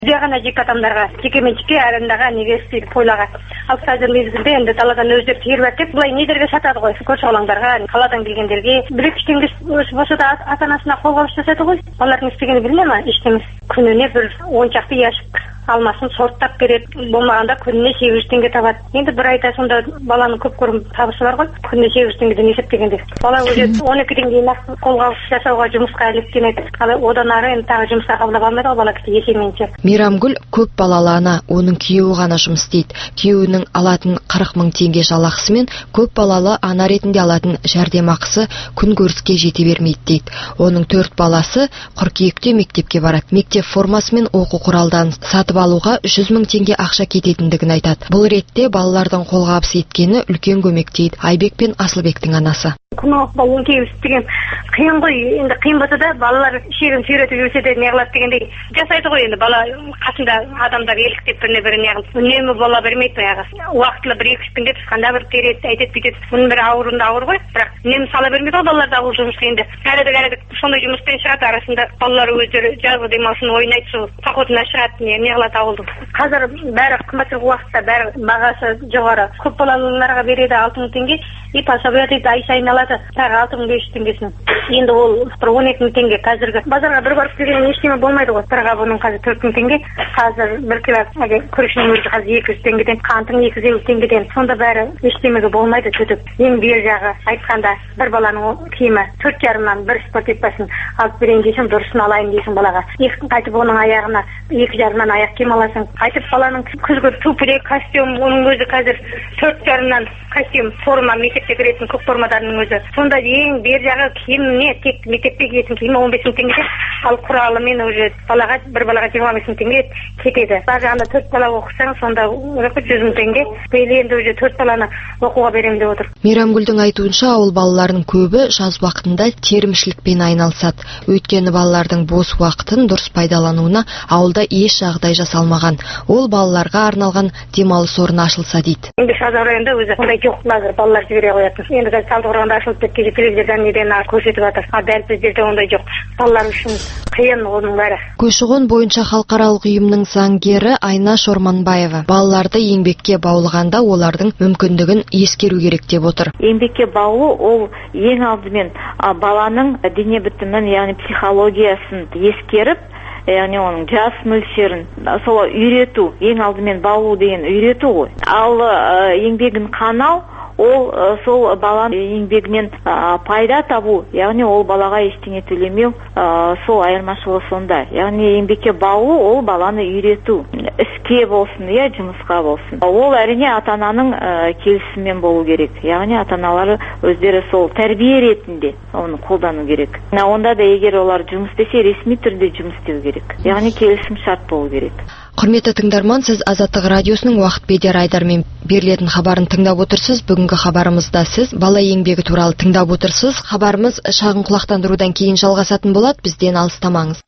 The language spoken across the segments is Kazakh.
Үйде ғана жеке адамдарға, жекеменшікке арендаға неге істейді тойларға. Ал қазір мезгілде енді даладан өздері теріп әкеп, былай недерге сатады ғой, көрші алаңдарға, қаладан келгендерге. Бір-екі теңге болса да ата-анасына қолғабыс жасады ғой. Олардың істегені білме ма? Ештеңе. Күніне бір 10 шақты ящик алмасын сорттап береді. Болмағанда күніне 800 теңге табады. Енді бір айда сонда баланың көп көрім табысы бар ғой. Күніне 800 теңгеден есептегенде. Бала өзі 12-ден кейін қолғабыс жасауға жұмысқа іліккен. Одан ары енді тағы жұмысқа қабылдап алмайды ғой бала кіші есебінше. Мейрамгүл көп балалы ана, оның күйеуі ғана жұмыс істейді. Күйеуінің алатын 40 000 теңге жалақысымен көп балалы ана ретінде алатын жәрдемақысы күн көріске жете бермейді дейді. Оның 4 баласы қыркүйекте мектепке барады. Мектеп формасы мен оқу құралдарын сатып алуға 100 000 теңге ақша кететіндігін айтады. Бұл ретте балалардың қолғабыс еткені үлкен көмек дейді Айбек пен Асылбектің анасы. Күнақпа өңкей істеген қиын ғой, енді қиын болса да балалар шегін сүйретіп жүрсе де неғылады дегендей жасайды ғой. Енді бала қасында адамдар еліктеп біріне-бірі неғылып үнемі бола бермейді баяғы. Уақытылы 1-2 күнде тұсқанда бір тереді, әйтеді бүйтеді. Бұның бір ауырында ауыр ғой, бірақ үнемі сала бермейді ғой балаларды ауыр жұмысқа. Енді әрі сондай жұмыспен шығады, арасында балалар өздері жазғы демалысын ойнайды, сол походына шығады, неғылады ауылдың. Қазір бәрі қымбаттырғы уақытта бәрі бағасы жоғары. Көп балалыларға береді 6 000 теңге, и пособие дейді ай сайын алады тағы 6500 теңгесін. Енді ол 12 000 теңге қазіргі. Базарға бір барып келген ештеңе болмайды ғой. Бір қабының қазір 4 000 теңге, қазір 1 кило күрішінің өзі қазір 200 теңгеден, қанттың 250 теңгеден. Сонда бәрі ештемеге болмайды төтіп. Ең бер жағы айтқанда бір баланың киімі 4,5-нан бір спорт етпесін алып берейін дейсің, дұрысын алайын дейсің балаға. Қайтып оның аяғына 2,5-нан аяқ киім аласың. Қайтып баланың күзгі туфли, костюм, оның өзі қазір 4,5-нан костюм, форма, мектепке кіретін көк формадарының өзі. Сонда ең бер жағы киіміне тек мектепке киетін киімі 15 000 теңге, ал құралымен уже бір балаға 25 000 теңге кетеді. Бар жағында 4 бала оқысаң, сонда 100 000 теңге. Бейлі енді уже 4 баланы оқуға берем деп отыр. Мейрамгүлдің айтуынша, ауыл балаларының көбі жаз уақытында терімшілікпен айналысады. Өйткені балалардың бос уақытын дұрыс пайдалануына ауылда еш жағдай жасалмаған. Ол балаларға арналған демалыс орны ашылса дейді. Енді Шаза районында өзі ондай жоқ, қазір балалар жібере қоятын. Енді қазір Талдықорғанда ашылып кеткен телевизордан неден көрсетіп жатыр. Дәл біздерде ондай жоқ. Балалар үшін қиын оның бәрі. Көші-қон бойынша халықаралық ұйымның заңгері Айнаш Орманбаева балаларды еңбекке баулығанда олардың мүмкіндігін ескеру керек деп отыр. Еңбекке баулу ол ең алдымен баланың дене бітімін, яғни психологиясын ескеріп, яғни оның жас мөлшерін солай үйрету, ең алдымен баулу деген үйрету ғой. Ал еңбегін қанау ол сол баланың еңбегінен пайда табу, яғни ол балаға ештеңе төлемеу, сол айырмашылығы сонда. Яғни еңбекке баулу ол баланы үйрету, іске болсын, жұмысқа болсын. Ол әрине ата-ананың келісімімен болу керек. Яғни ата-аналары өздері сол тәрбие ретінде оны қолдану керек. Онда да егер олар жұмыс істесе, ресми түрде жұмыс істеу керек. Яғни келісім шарт болу керек. Құрметті тыңдарман, сіз Азаттық радиосының уақыт бедер айдармен берілетін хабарын тыңдап отырсыз. Бүгінгі хабарымызда сіз бала еңбегі туралы тыңдап отырсыз. Хабарымыз шағын құлақтандырудан кейін жалғасатын болады. Бізден алыстамаңыз.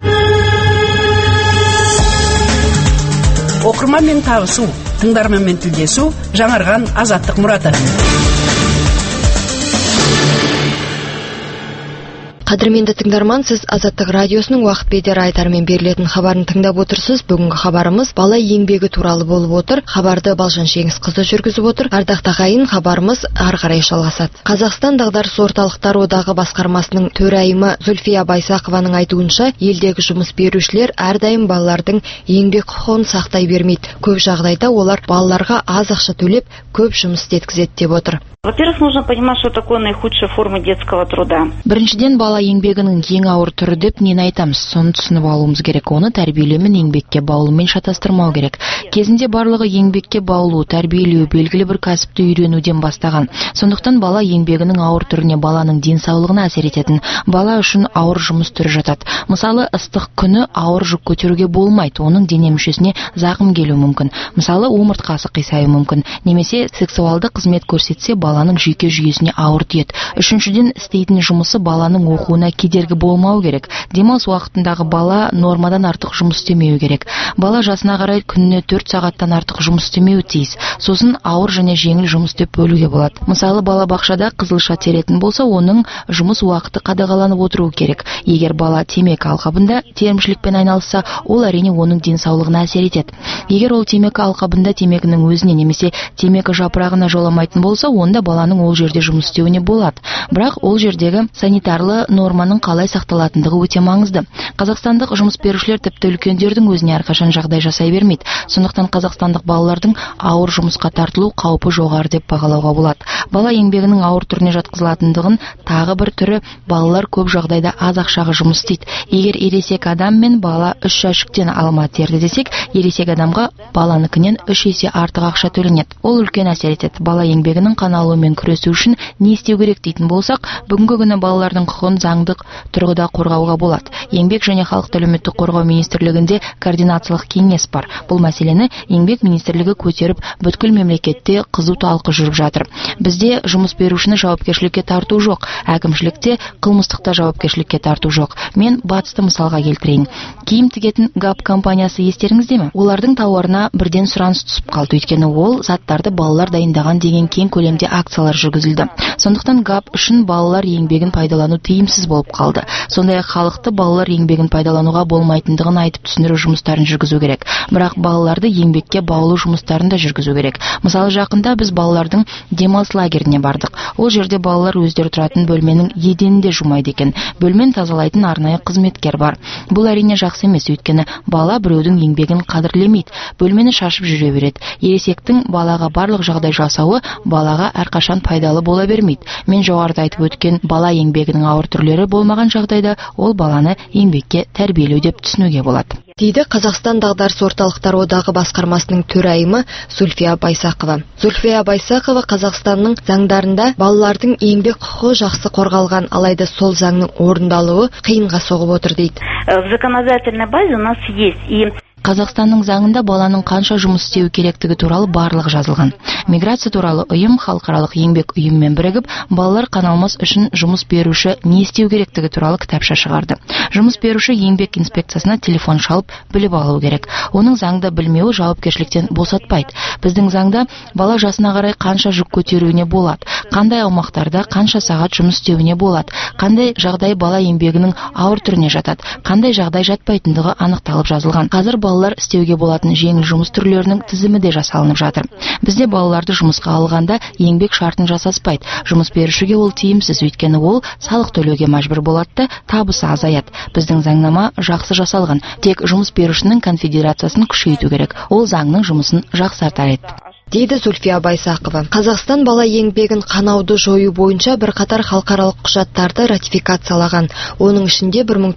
Оқырманмен табысу, тыңдарманмен тілдесу, жаңарған Азаттық мұраты. Қадірменді тыңдарман, сіз Азаттық радиосының уақыт бедер айдармен берілетін хабарын тыңдап отырсыз. Бүгінгі хабарымыз бала еңбегі туралы болып отыр. Хабарды Балжан Жеңісқызы жүргізіп отыр. Ардақты ағайын, хабарымыз ары қарай жалғасады. Қазақстан дағдарыс орталықтар одағы басқармасының төрайымы Зүлфия Байсақованың айтуынша, елдегі жұмыс берушілер әрдайым балалардың еңбек құқығын сақтай бермейді. Көп жағдайда олар балаларға аз ақша төлеп, көп жұмыс істеткізеді деп отыр. Во-первых, нужно понимать, что такое наихудшая форма детского труда. Біріншіден, бала еңбегінің ең ауыр түрі деп нені айтамыз, соны түсініп алуымыз керек. Оны тәрбиелеумен еңбекке баулумен шатастырмау керек. Кезінде барлығы еңбекке баулу, тәрбиелеу, белгілі бір кәсіпті үйренуден бастаған. Сондықтан бала еңбегінің ауыр түріне баланың денсаулығына әсер ететін бала үшін ауыр жұмыс түрі жатады. Мысалы, ыстық күні ауыр жүк көтеруге болмайды, оның дене мүшесіне зақым келуі мүмкін. Мысалы, омыртқасы қисаюы мүмкін. Немесе сексуалды қызмет көрсетсе, баланың жүйке жүйесіне ауыр тиеді. Үшіншіден, істейтін жұмысы баланың оқуына кедергі болмау керек. Демалыс уақытындағы бала нормадан артық жұмыс істемеу керек. Бала жасына қарай күніне 4 сағаттан артық жұмыс істемеуі тиіс. Сосын ауыр және жеңіл жұмыс деп бөлуге болады. Мысалы, бала бақшада қызылша теретін болса, оның жұмыс уақыты қадағаланып отыруы керек. Егер бала темекі алқабында терімшілікпен айналысса, ол әрине оның денсаулығына әсер етеді. Егер ол темекі алқабында темекінің өзіне немесе темекі жапырағына жоламайтын болса, онда баланың ол жерде жұмыс істеуіне болады. Бірақ ол жердегі санитарлы норманың қалай сақталатындығы өте маңызды. Қазақстандық жұмыс берушілер тіпті үлкендердің өзіне әрқашан жағдай жасай бермейді. Сондықтан қазақстандық балалардың ауыр жұмысқа тартылу қаупі жоғары деп бағалауға болады. Бала еңбегінің ауыр түріне жатқызылатындығын тағы бір түрі, балалар көп жағдайда аз ақшаға жұмыс істейді. Егер ересек адам мен бала 3 жәшіктен алма терді десек, ересек адамға баланыкінен 3 есе артық ақша төленеді. Ол үлкен әсер етеді. Бала еңбегінің қаналуымен күресу үшін не істеу керек дейтін болсақ, бүгінгі күні балалардың құқығын заңдық тұрғыда қорғауға болады. Еңбек және халықты әлеуметтік қорғау министрлігінде координациялық кеңес бар. Бұл мәселені еңбек министрлігі көтеріп, бүткіл мемлекетте қызу талқы жүріп жатыр. Бізде жұмыс берушіні жауапкершілікке тарту жоқ, әкімшілікте қылмыстықта жауапкершілікке тарту жоқ. Мен батысты мысалға келтірейін. Киім тігетін ГАП компаниясы естеріңізде ме? Олардың тауарына бірден сұраныс түсіп қалды, өйткені ол заттарды балалар дайындаған деген кең көлемде акциялар жүргізілді. Сондықтан ГАП үшін балалар еңбегін пайдалану тиімсіз болып қалды. Сондай-ақ халықты балалар еңбегін пайдалануға болмайтындығын айтып түсіндіру жұмыстарын жүргізу керек. Бірақ балаларды еңбекке баулу жұмыстарын да жүргізу керек. Мысалы, жақында біз балалардың демалыс лагеріне бардық. Ол жерде балалар өздері тұратын бөлменің еденінде жумайды екен. Бөлмен тазалайтын арнайы қызметкер бар. Бұл әрине жақсы емес, өйткені бала біреудің еңбегін қадірлемейді. Бөлмені шашып жүре береді. Ересектің балаға барлық жағдай жасауы балаға әрқашан пайдалы бола бермейді. Мен жоғарыда айтып өткен бала еңбегінің ауыр түрлері болмаған жағдайда ол баланы еңбекке тәрбиелеу деп түсінуге болады. Дейді Қазақстан дағдарыс орталықтар одағы басқармасының төрайымы Зульфия Байсақова. Зульфия Байсақова Қазақстанның заңдарында балалардың еңбек құқығы жақсы қорғалған, алайда сол заңның орындалуы қиынға соғып отыр дейді. В законодательной базе у нас есть и Қазақстанның заңында баланың қанша жұмыс істеу керектігі туралы барлық жазылған. Миграция туралы ұйым, халықаралық еңбек ұйымымен бірігіп, балалар қаналмас үшін жұмыс беруші не істеу керектігі туралы кітапша шығарды. Жұмыс беруші еңбек инспекциясына телефон шалып біліп алу керек. Оның заңда білмеуі жауапкершіліктен босатпайды. Біздің заңда бала жасына қарай қанша жүк көтеруіне болады, қандай аумақтарда қанша сағат жұмыс істеуіне болады, қандай жағдай бала еңбегінің ауыр түріне жатады, қандай жағдай жатпайтындығы анықталып жазылған. Қазір балалар істеуге болатын жеңіл жұмыс түрлерінің тізімі де жасалынып жатыр. Бізде балаларды жұмысқа алғанда еңбек шартын жасаспайды. Жұмыс берушіге ол тиімсіз, өйткені ол салық төлеуге мәжбүр болады да табысы азаяды. Біздің заңнама жақсы жасалған. Тек жұмыс берушінің конфедерациясын күшейту керек. Ол заңның жұмысын жақсартар еді. Дейді Зульфия Байсақова. Қазақстан бала еңбегін қанауды жою бойынша бірқатар халықаралық құжаттарды ратификациялаған. Оның ішінде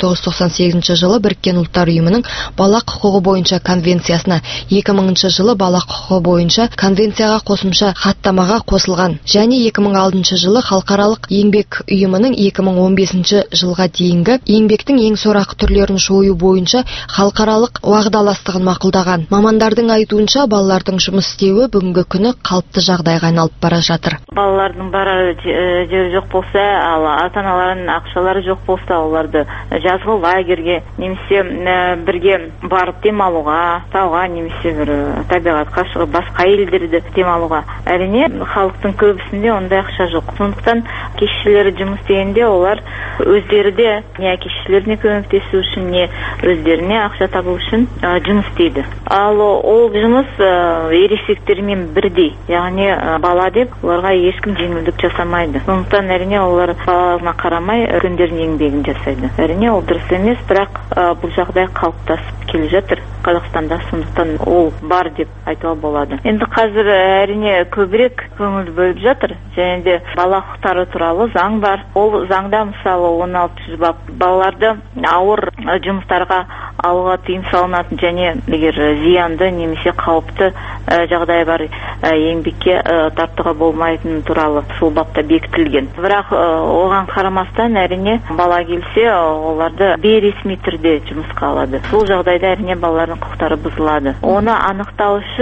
1998 жылы Біріккен ұлттар ұйымының бала құқығы бойынша конвенциясына, 2000 жылы бала құқығы бойынша конвенцияға қосымша хаттамаға қосылған және 2006 жылы халықаралық еңбек ұйымының 2015 жылға дейінгі еңбектің ең сорақы түрлерін жою бойынша халықаралық уағдаластығын мақұлдаған. Мамандардың айтуынша балалардың жұмыс істеуі бүгінгі күні қалыпты жағдайға айналып бара жатыр. Балалардың барар жері жоқ болса, ал ата-аналарының ақшалары жоқ болса, оларды жазғы лагерге немесе бірге барып демалуға, тауға немесе бір табиғатқа шығып басқа елдерде демалуға. Әрине, халықтың көбісінде ондай ақша жоқ. Сондықтан кешшілері жұмыс істегенде олар өздері де не әке-шешелеріне көмектесу үшін, не өздеріне ақша табу үшін жұмыс істейді. Ал ол жұмыс ересектермен бірдей, яғни бала деп оларға ешкім жеңілдік жасамайды. Сондықтан әрине олар балаларына қарамай үлкендердің еңбегін жасайды. Әрине ол дұрыс емес, бірақ бұл жағдай қалыптасып келе жатыр Қазақстанда, сондықтан ол бар деп айтуға болады. Енді қазір әрине көбірек көңіл бөліп жатыр, және де бала құқықтары туралы заң бар. Ол заңда мысалы 16 бап балаларды ауыр жұмыстарға алуға тыйым салынатын және егер зиянды немесе қауіпті жағдай бар еңбекке тартуға болмайтын туралы сол бапта бекітілген. Бірақ оған қарамастан әрине бала келсе оларды бейресми түрде жұмысқа алады. Сол жағдайда әрине балалардың құқықтары бұзылады. Оны анықтау үшін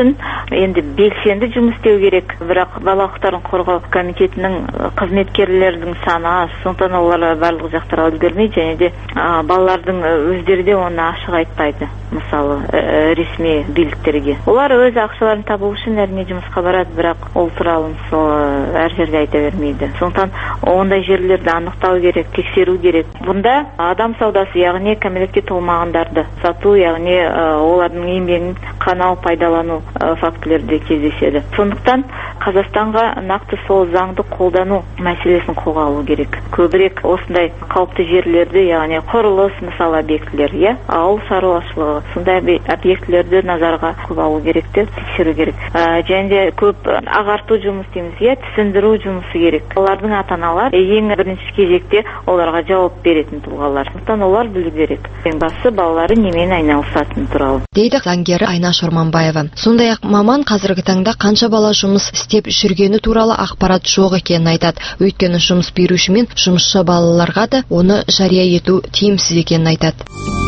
енді белсенді жұмыс істеу керек. Бірақ бала құқықтарын қорғау комитетінің қызметкерлердің саны аз, сондықтан олар барлық жақтарға үлгермейді, және де балалардың өздері де оны ашық айтпайды. Мысалы, ресми биліктерге. Олар өз ақшаларын табу үшін әрине жұмысқа барады, бірақ ол туралы әр жерде айта бермейді. Сондықтан ондай жерлерді анықтау керек, тексеру керек. Бұнда адам саудасы, яғни кәмелетке толмағандарды сату, яғни олардың еңбегін қанау, пайдалану фактілері де кездеседі. Сондықтан Қазақстанға нақты сол заңды қолдану мәселесін қолға алу керек. Көбірек осындай қауіпті жерлерді, яғни құрылыс, мысалы объектілер, ауыл шаруашылығы, сондай объектілерді назарға көп алу керек те, тексеру керек. Және де көп ағарту жұмыс дейміз, түсіндіру жұмысы керек. Олардың ата-аналар ең бірінші кезекте оларға жауап беретін тұлғалар. Сондықтан олар білу керек. Ең бастысы балалары немен айналысатыны туралы. Дейді заңгері Айнаш Орманбаева. Сондай-ақ маман қазіргі таңда қанша бала жұмыс істеп жүргені туралы ақпарат жоқ екенін айтады. Өйткені жұмыс беруші мен жұмысшы балаларға да оны жария ету тиімсіз екенін айтады.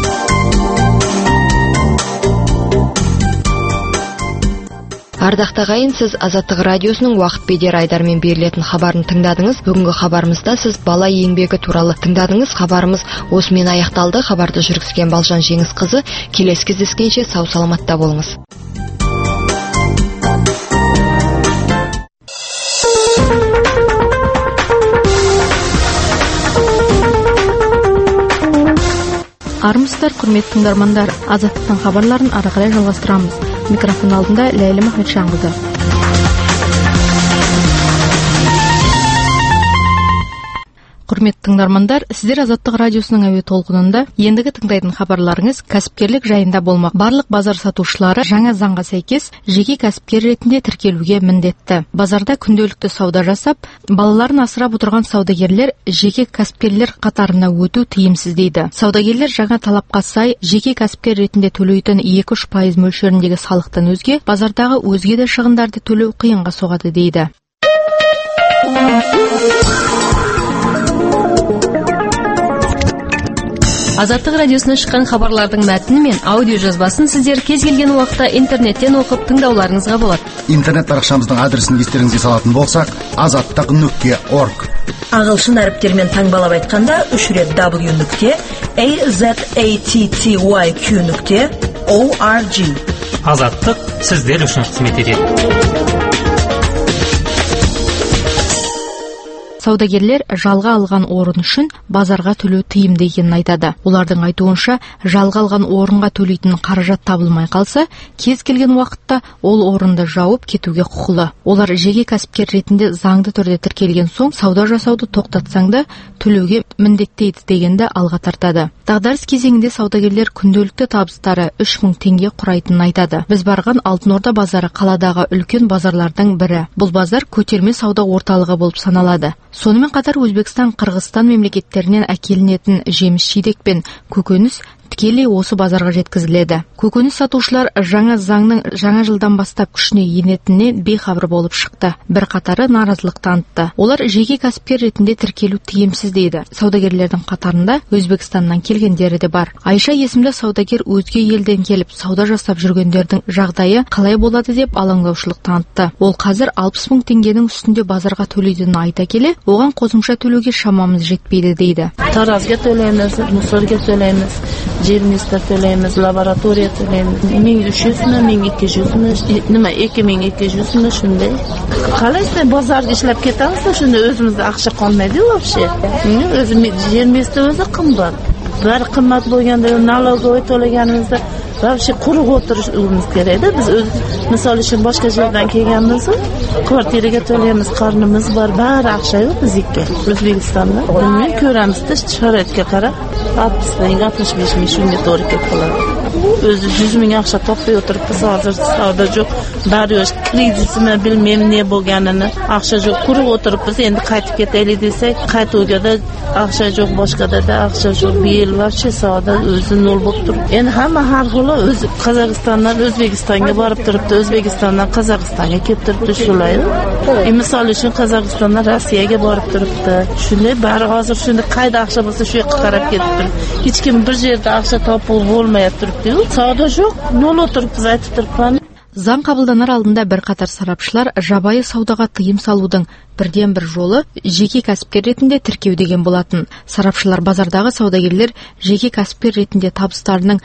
Ардақты ағайын, сіз Азаттық радиосының уақыт бедер айдармен берілетін хабарын тыңдадыңыз. Бүгінгі хабарымызда сіз бала еңбегі туралы тыңдадыңыз. Хабарымыз осымен аяқталды. Хабарды жүргізген Балжан Жеңісқызы. Келесі кездескенше сау саламатта болыңыз. Армысыздар, құрметті тыңдармандар. Азаттықтың хабарларын ары қарай жалғастырамыз. Микрофон алдында Ләйлі Махметжанқызы. Құрметті тыңдармандар, сіздер Азаттық радиосының әуе толқынында. Ендігі тыңдайтын хабарларыңыз кәсіпкерлік жайында болмақ. Барлық базар сатушылары жаңа заңға сәйкес жеке кәсіпкер ретінде тіркелуге міндетті. Базарда күнделікті сауда жасап, балаларын асырап отырған саудагерлер жеке кәсіпкерлер қатарына өту тиімсіз дейді. Саудагерлер жаңа талапқа сай жеке кәсіпкер ретінде төлейтін 2-3% мөлшеріндегі салықтан өзге, базардағы өзге де шығындарды төлеу қиынға соғады дейді. Азаттық радиосынан шыққан хабарлардың мәтіні мен аудио жазбасын сіздер кез келген уақытта интернеттен оқып тыңдауларыңызға болады. Интернет парақшамыздың адресін естеріңізге салатын болсақ, azattiq.org. Ағылшын әріптермен таңбалап айтқанда 3 рет w.azattiq.org. Азаттық сіздер үшін қызмет етеді. Саудагерлер жалға алған орын үшін базарға төлеу тиімді екенін айтады. Олардың айтуынша, жалға алған орынға төлейтін қаражат табылмай қалса, кез келген уақытта ол орынды жауып кетуге құқылы. Олар жеке кәсіпкер ретінде заңды түрде тіркелген соң, сауда жасауды тоқтатсаң да төлеуге міндеттейді дегенді алға тартады. Дағдарыс кезеңінде саудагерлер күнделікті табыстары 3000 теңге құрайтынын айтады. Біз барған Алтын Орда базары қаладағы үлкен базарлардың бірі. Бұл базар көтерме сауда орталығы болып саналады. Сонымен қатар Өзбекстан, Қырғызстан мемлекеттерінен әкелінетін жеміс-жидек пен көкөніс тікелей осы базарға жеткізіледі. Көкөніс сатушылар жаңа заңның жаңа жылдан бастап күшіне енетініне бейхабар болып шықты. Бір қатары наразылық танытты. Олар жеке кәсіпкер ретінде тіркелу тиімсіз дейді. Саудагерлердің қатарында Өзбекстаннан келгендері де бар. Айша есімді саудагер өзге елден келіп сауда жасап жүргендердің жағдайы қалай болады деп алаңдаушылық танытты. Ол қазір 60 000 теңгенің үстінде базарға төлейтінін айта келе, оған қосымша төлеуге шамамыз жетпейді дейді. Таразға төлейміз, мусорға төлейміз, жерместер төлейміз, лаборатория төлейміз. 1300 мі, 1200 мі, 2200 мі, шындай. Қалайсыз, базарға ішлеп кетамыз, шындай өзімізді ақша қалмайды вообще. Жерместі өзі қымбат. Бәрі қымбат болғанда, налоговый төлегенімізді вообще құруq отыруымыз керек. Біз misol үшін boshqa жерден kelganmiz, kvartiraga to'laymiz, qarnimiz bor, bari ақша yo'q bizga. O'zbekistonda bilmay ko'ramizda sharoitga qarab 60 ming, 65 ming shunga to'g'ri kelib qoladi. O'zi 100 ming ақша topib o'tiribmiz, hozir savdo yo'q, bari yo'q, kreditmi bilmayman ne bo'lganini, ақша yo'q, quruq o'tiribmiz. Endi qaytib ketaylik desak, qaytuvgada ақша yo'q, boshqada da ақша yo'q. Bu yil вообще savdo o'zi nol bo'lib turibdi. Endi hamma har xil o'z Qozog'istondan O'zbekistonga borib turibdi, O'zbekistondan Qozog'istonga kelib turibdi shulay. Misol uchun Qozog'istondan Rossiyaga borib turibdi. Shunday bari hozir shunday qayda ақша bo'lsa shu yoqqa qarab ketib turibdi. Hech kim bir yerda ақша topib bo'lmayapti turibdi. Savdo yo'q, nol o'tiribmiz, aytib turibman. Заң қабылданар алдында бірқатар сарапшылар жабайы саудаға тыйым салудың бірден бір жолы жеке кәсіпкер ретінде тіркеу деген болатын. Сарапшылар базардағы саудагерлер жеке кәсіпкер ретінде табыстарының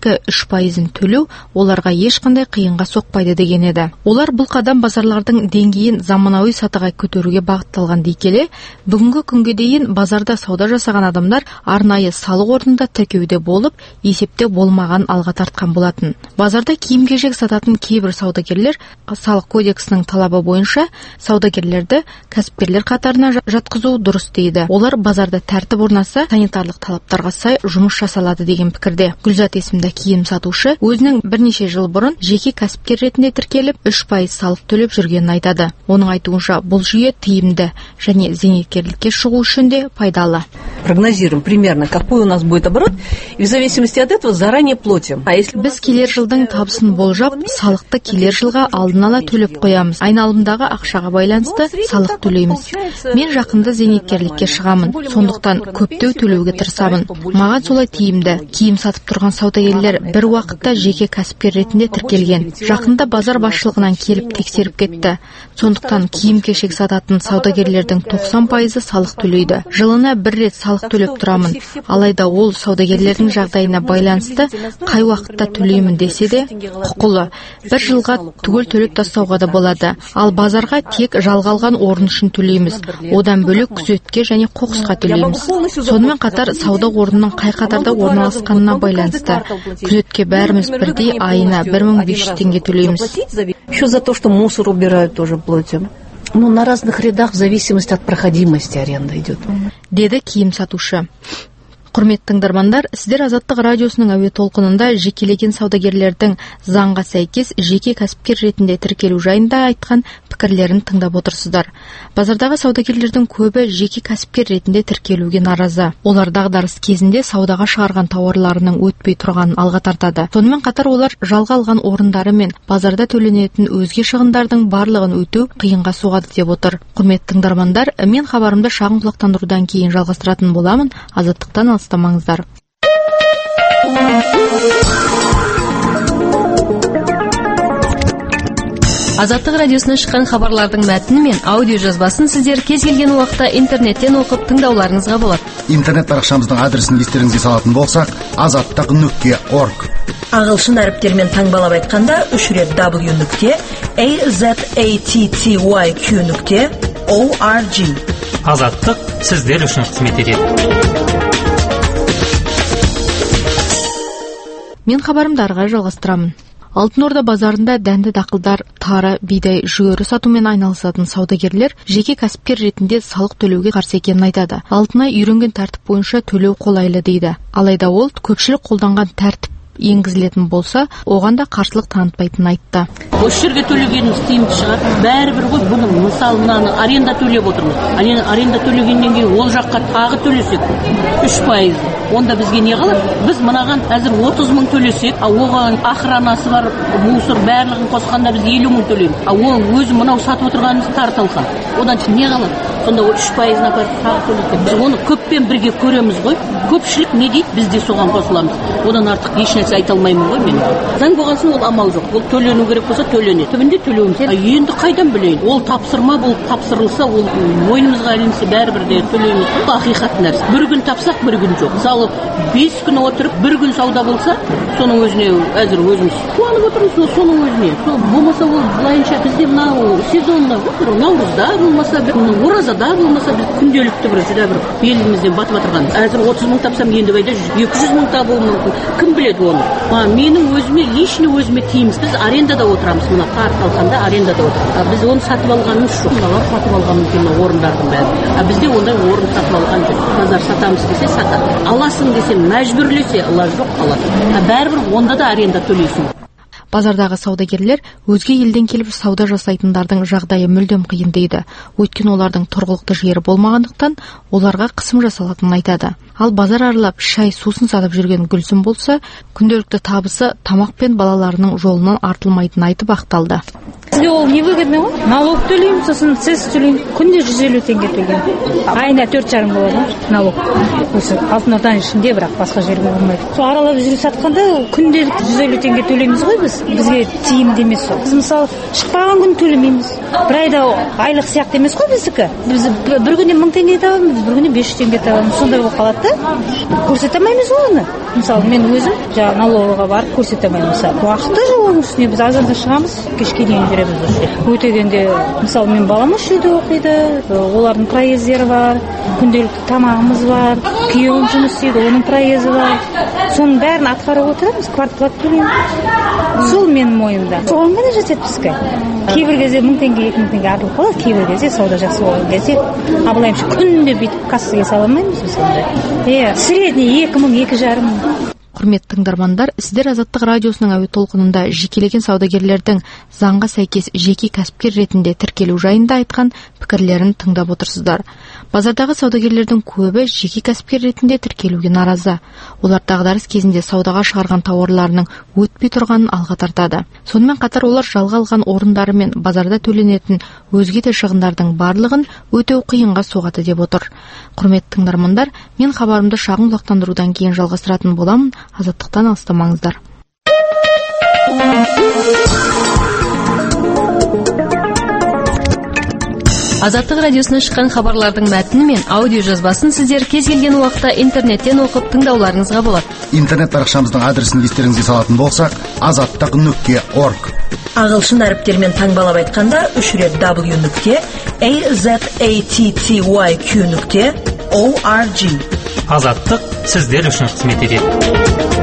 2-3% төлеу оларға ешқандай қиынға соқпайды деген еді. Олар бұл қадам базарлардың деңгейін заманауи сатыға көтеруге бағытталған дей келе, бүгінгі күнге дейін базарда сауда жасаған адамдар арнайы салық орнында тіркеуде болып, есепте болмаған алға тартқан болатын. Базарда киім-кешек сататын кейбір саудагерлер салық кодексінің талабы бойынша саудагерлерді кәсіпкерлер қатарына жатқызу дұрыс дейді. Олар базарда тәртіп орнаса, санитарлық талаптарға сай жұмыс жасалады деген пікірде. Гүлзат есімді киім сатушы өзінің бірнеше жыл бұрын жеке кәсіпкер ретінде тіркеліп 3% салық төлеп жүргенін айтады. Оның айтуынша бұл жүйе тиімді және зейнеткерлікке шығу үшін де пайдалы. Прогнозируем примерно, какой у нас будет оборот, и в зависимости от этого заранее платим. Біз келер жылдың табысын болжап, салықты келер жылға алдын ала төлеп қоямыз. Айналымдағы ақшаға байланысты салық төлейміз. Мен жақында зейнеткерлікке шығамын, сондықтан көптеу төлеуге тырысамын. Маған солай тиімді. Киім сатып тұрған саудагерлер бір уақытта жеке кәсіпкер ретінде тіркелген. Жақында базар басшылығынан келіп тексеріп кетті. Сондықтан киім-кешек сататын саудагерлердің 90% салық төлейді. Жылына бір рет салық төлеп тұрамын. Алайда ол саудагерлердің жағдайына байланысты қай уақытта төлеймін десе де құқылы. Бір жылға түгел төлеп тастауға да болады. Ал базарға тек жалға алған орын үшін төлейміз. Одан бөлек күзетке және қоқысқа төлейміз. Сонымен қатар сауда орнының қай қатарда орналасқанына байланысты. Күзетке бәріміз бірдей айына 1500 теңге төлейміз. Еще за то, что мусор убирают, тоже платим. Ну, на разных рядах в зависимости от проходимости аренда идет. Деді киім сатушы. Құрметті тыңдармандар, сіздер Азаттық радиосының әуе толқынында жекелеген саудагерлердің заңға сәйкес жеке кәсіпкер ретінде тіркелу жайында айтқан пікірлерін тыңдап отырсыздар. Базардағы саудагерлердің көбі жеке кәсіпкер ретінде тіркелуге наразы. Олар дағдарыс кезінде саудаға шығарған тауарларының өтпей тұрғанын алға тартады. Сонымен қатар олар жалға алған орындары мен базарда төленетін өзге шығындардың барлығын өтеу қиынға соғады деп отыр. Құрметті тыңдармандар, мен хабарымды шағын құлақтандырудан кейін жалғастыратын боламын. Азаттықтан алыстамаңыздар. Азаттық радиосынан шыққан хабарлардың мәтіні мен аудио жазбасын сіздер кез келген уақытта интернеттен оқып тыңдауларыңызға болады. Интернет парақшамыздың адресін естеріңізге салатын болсақ, azаттық.org. Ағылшын әріптерімен таңбалап айтқанда 3 рет w.azattyq.org. Азаттық сіздер үшін қызмет етеді. Мен хабарымды ары жалғастырамын. Алтын Орда базарында дәнді дақылдар, тары, бидай, жүгері сатумен айналысатын саудагерлер жеке кәсіпкер ретінде салық төлеуге қарсы екенін айтады. Алтынай үйренген тәртіп бойынша төлеу қолайлы дейді. Алайда ол көпшілік қолданған тәртіп енгізілетін болса, оған да қарсылық танытпайтынын айтты. Осы жерге төлегеніміз тиімді шығар. Бәрібір ғой, бұның мысалына аренда төлеп отырмыз. Аренда төлегеннен кейін ол жаққа тағы төлесек 3%. Онда бізге не қалады? Біз мынаған әзір 30 мың төлесек, оған охранасы бар, мусор барлығын қосқанда біз 50 мың төлейміз. Ол өзі мынау сатып отырғанымыз тартылған. Одан не қалады? Сонда 3%-на тағы төлесек. Біз оны көппен бірге көреміз ғой. Көпшілік не дейді? Біз де соған қосыламыз. Одан артық еш айта алмаймын ғой мен. Заң болған соң ол амал жоқ. Ол төлену керек болса төленеді. Түбінде төлеуіміз. Енді қайдан білейін? Ол тапсырма болып тапсырылса, ол мойнымызға ілінсе бәрібір де төлейміз. Бұл ақиқат нәрсе. Бір күн тапсақ, бір күн жоқ. Мысалы 5 күн отырып, бір күн сауда болса, соның өзіне әзір өзіміз қуанып отырмыз, соның өзіне. Сол болмаса ол былайынша бізде мынау сезонда, наурызда болмаса, оразада болмаса, біз күнделікті бір жүдә бір белімізден батып отырғанбыз. Әзір 30 мың тапсам, енді байда 200 мың табуым мүмкін. Кім біледі оны? Менің өзіме, лично өзіме тиіміз. Біз арендада отырамыз, мына қар қалқанда арендада отырамыз. Біз оны сатып алғанымыз жоқ. Мыналар сатып алған мүмкін орындардың бәрі. Бізде ондай орын сатып алған жоқ. Базар сатамыз десе сатады. Аласың десе мәжбүрлесе, ала жоқ аласың. Бәрібір онда да аренда төлейсің. Базардағы саудагерлер өзге елден келіп сауда жасайтындардың жағдайы мүлдем қиын дейді. Өйткені олардың тұрғылықты жері болмағандықтан оларға қысым жасалатынын айтады. Ал базар аралап шай, сусын сатып жүрген Гүлсім болса, күнделікті табысы тамақ пен балаларының жолынан артылмайтынын айтып ақталды. Сізге ол невыгодно ғой? Налог төлеймін, сосын сіз төлеймін. Күнде 150 теңге төлеймін. Айына 4,5 болады налог. Осы Алтын Орданың ішінде, бірақ басқа жерге болмайды. Сол аралап жүріп сатқанда күнделік 150 теңге төлейміз ғой біз. Бізге тиімді емес сол. Біз мысалы шықпаған күн төлемейміз. Бір айда айлық сияқты емес қой біздікі. Біз бір күнде 1000 теңге табамыз, бір күнде 500 теңге табамыз. Сондай болып қалады да. Көрсете алмаймыз оны. Мысалы мен өзім жаңа налогқа барып көрсете алмаймын. Мысалы уақыты жоқ оның үстіне біз азанда шығамыз, кешке дейін жүреміз осы. Өтегенде мысалы мен балам осы жерде оқиды, олардың проездері бар, күнделікті тамағымыз бар, күйеуім жұмыс істейді, оның проезі бар. Соның бәрін атқарып отырамыз, квартплата төлейміз. Сол менің мойнымда. Соған ғана жетеді бізге. Кейбір кезде 1000 теңге, 2000 теңге артылып қалады, кейбір кезде сауда жақсы болған кезде. Абылайымша күнде бүйтіп кассаға сала алмаймыз біз ондай. Средний 2000, 2500. Құрметті тыңдармандар, сіздер Азаттық радиосының әуе толқынында жекелеген саудагерлердің заңға сәйкес жеке кәсіпкер ретінде тіркелу жайында айтқан пікірлерін тыңдап отырсыздар. Базардағы саудагерлердің көбі жеке кәсіпкер ретінде тіркелуге наразы. Олар дағдарыс кезінде саудаға шығарған тауарларының өтпей тұрғанын алға тартады. Сонымен қатар олар жалға алған орындары мен базарда төленетін өзге де шығындардың барлығын өтеу қиынға соғады деп отыр. Құрметті тыңдармандар, мен хабарымды шағын құлақтандырудан кейін жалғастыратын боламын. Азаттықтан алыстамаңыздар. Азаттық радиосынан шыққан хабарлардың мәтіні мен аудио жазбасын сіздер кез келген уақытта интернеттен оқып тыңдауларыңызға болады. Интернет парақшамыздың адресін естеріңізге салатын болсақ, azattiq.org. Ағылшын әріптерімен таңбалап айтқанда 3 рет w.azattiq.org. Азаттық сіздер үшін қызмет етеді.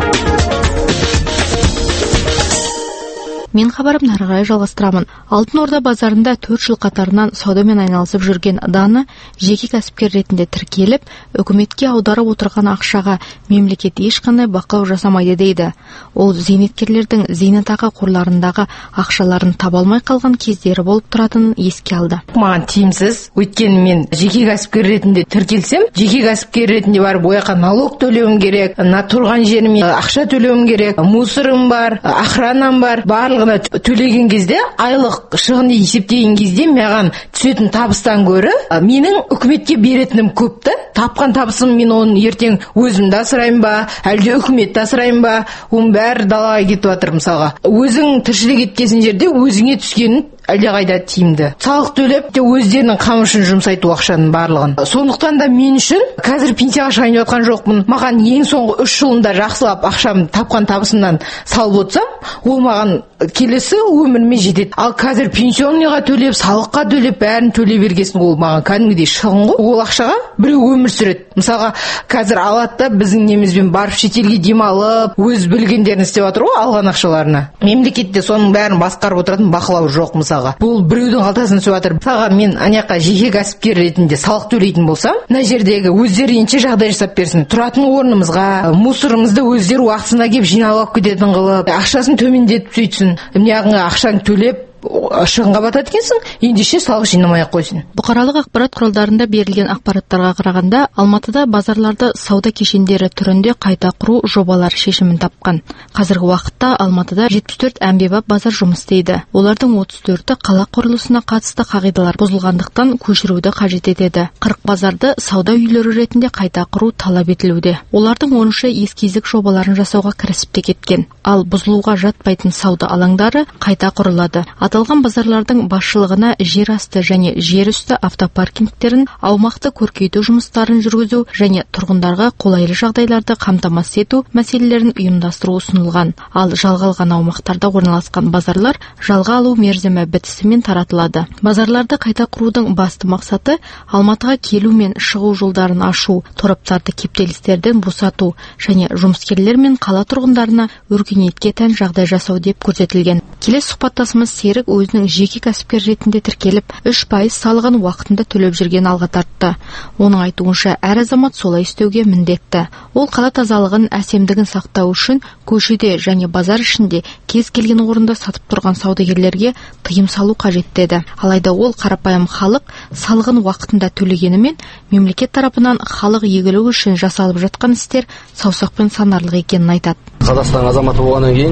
Мен хабарымды әрі қарай жалғастырамын. Алтын Орда базарында 4 жыл қатарынан саудамен айналысып жүрген Дана жеке кәсіпкер ретінде тіркеліп, үкіметке аударып отырған ақшаға мемлекет ешқандай бақылау жасамайды дейді. Ол зейнеткерлердің зейнетақы қорларындағы ақшаларын таба алмай қалған кездері болып тұратынын еске алды. Маған тиімсіз, өйткені мен жеке кәсіпкер ретінде тіркелсем, жеке кәсіпкер ретінде барып ояққа налог төлеуім керек, тұрған жеріме ақша төлеуім керек, мусорым бар, охранам бар, барлығы төлеген кезде, айлық шығынды есептеген кезде маған түсетін табыстан гөрі менің үкіметке беретінім көпті. Тапқан табысым мен оны ертең өзімді асырайын ба, әлде үкіметті асырайын ба, оның бәрі далаға кетіп жатыр. Мысалға, өзің тіршілік еткен жерде өзіңе түскенін әлдеқайда тиімді. Салық төлеп те өздерінің қамы үшін жұмсайту ақшаның барлығын. Сондықтан да мен үшін қазір пенсияға шығайын деп жатқан жоқпын. Маған ең соңғы 3 жылында жақсылап ақшам тапқан табысымнан салып отырсам, ол маған келесі өміріме жетеді. Ал қазір пенсионныйға төлеп, салыққа төлеп, бәрін төлей бергесін, ол маған кәдімгідей шығын ғой. Ол ақшаға біреу өмір сүреді. Мысалға, қазір алады да біздің немізбен барып шетелге демалып, өз білгендерін істеп жатыр ғой алған ақшаларына. Мемлекетте соның бәрін басқарып отыратын бақылау жоқ. Мысалға, бұл біреудің қалтасын түсіп жатыр. Мысалға, мен аняққа жеке кәсіпкер ретінде салық төлейтін болсам, мына жердегі өздері енше жағдай жасап берсін. Тұратын орнымызға, мусорымызды өздері уақытысында келіп жиналып кететін қылып, ақшасын төмендетіп сөйтсін. Мына ақшаң төлеп шығынға батады екенсің, ендеше салық жинамай-ақ қойсын. Бұқаралық ақпарат құралдарында берілген ақпараттарға қарағанда, Алматыда базарларды сауда кешендері түрінде қайта құру жобалары шешімін тапқан. Қазіргі уақытта Алматыда 74 әмбебап базар жұмыс істейді. Олардың 34-і қала құрылысына қатысты қағидалар бұзылғандықтан көшіруді қажет етеді. 40 базарды сауда үйлері ретінде қайта құру талап етілуде. Олардың 13-і ескезік жобаларын жасауға кірісіп те кеткен. Ал бұзылуға жатпайтын сауда алаңдары қайта құрылады. Аталған базарлардың басшылығына жер асты және жер үсті автопаркингтерін аумақты көркейту жұмыстарын жүргізу және тұрғындарға қолайлы жағдайларды қамтамасыз ету мәселелерін ұйымдастыру ұсынылған. Ал жалға алған аумақтарда орналасқан базарлар жалға алу мерзімі бітісімен таратылады. Базарларды қайта құрудың басты мақсаты Алматыға келу мен шығу жолдарын ашу, тораптарды кептелістерден босату және жұмыскерлер мен қала тұрғындарына өркениетке тән жағдай жасау деп көрсетілген. Келесі сұхбаттасымыз Серік өзінің жеке кәсіпкер ретінде тіркеліп, 3% салығын уақытында төлеп жүрген алға тартты. Оның айтуынша, әр азамат солай істеуге міндетті. Ол қала тазалығын, әсемдігін сақтау үшін көшеде және базар ішінде кез келген орында сатып тұрған саудагерлерге тыйым салу қажет деді. Алайда ол қарапайым халық салығын уақытында төлегенімен, мемлекет тарапынан халық игілігі үшін жасалып жатқан істер саусақпен санарлық екенін айтады. Қазақстан азаматы болғаннан кейін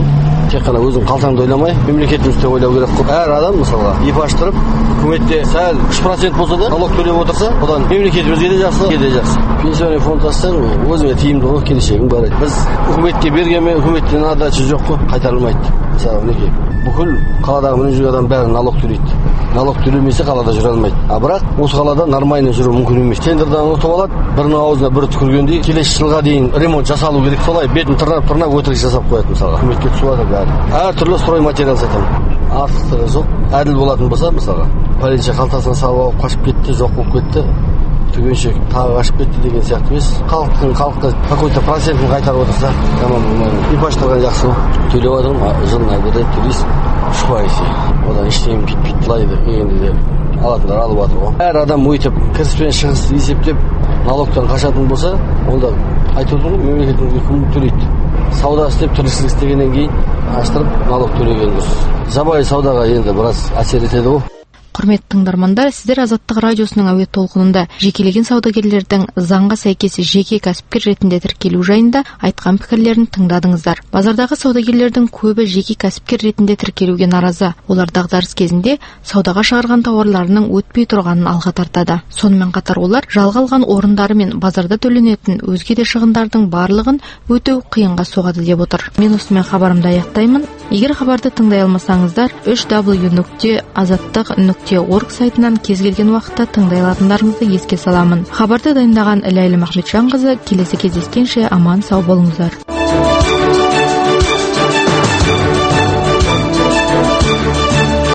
тек қана өзің қалтаңды ойламай, мемлекетімізді ойлау керек қой. Әр адам мысалға еп аштырып, үкіметте сәл 3% болса да налог төлеп отырса, одан мемлекетімізге де жақсы, елге де жақсы. Пенсионный фонд ассаң, өзіңе тиімді ғой, келешегің бар. Біз үкіметке бергенмен, үкіметтен отдача жоқ қой, қайтарылмайды. Мысалы, мінекей, бүкіл қаладағы міне жүрген адам бәрі налог төлейді. Налог төлемесе қалада жүре алмайды. А бірақ осы қалада нормально жүру мүмкін емес. Тендердан ұтып алады, бірінің аузына бірі түкіргендей, келесі жылға дейін ремонт жасалу керек. Солай бетін тырнап өтірік жасап қояды мысалға. Үкіметке түсіп жатыр бәрі. Әртүрлі строй материал сатамын. Артықтығы жоқ. Әділ болатын болса, мысалға, полиция қалтасына салып алып қашып кетті, жоқ болып кетті. Түгенше тағы қашып кетті деген сияқты емес. Халыққа какой-то процентін қайтарып отырса, жаман болмайды. Еп аштырған жақсы ғой. Төлеп отырмын, жылына бір рет төлейсің. 3%. Одан ештеңе кетпейді. Былайды дегенде де алатындар алып жатыр ғой. Әр адам өйтіп кіріс пен шығысты есептеп налогтан қашатын болса, онда айтып отырмын ғой, мемлекетімізге кім төлейді? Сауда істеп, тіршілік істегеннен кейін аштырып налог төлеген дұрыс. Жабайы саудаға енді біраз әсер етеді ғой. Құрметті тыңдармандар, сіздер Азаттық радиосының әуе толқынында жекелеген саудагерлердің заңға сәйкес жеке кәсіпкер ретінде тіркелу жайында айтқан пікірлерін тыңдадыңыздар. Базардағы саудагерлердің көбі жеке кәсіпкер ретінде тіркелуге наразы. Олар дағдарыс кезінде саудаға шығарған тауарларының өтпей тұрғанын алға тартады. Сонымен қатар олар жалға алған орындары мен базарда төленетін өзге де шығындардың барлығын өтеу қиынға соғады деп отыр. Мен осымен хабарымды аяқтаймын. Егер хабарды тыңдай алмасаңыздар, www.azattiq.org сайтынан кез келген уақытта тыңдай алатындарыңызды еске саламын. Хабарды дайындаған Ләйлі Махметжанқызы. Келесі кездескенше аман сау болыңыздар.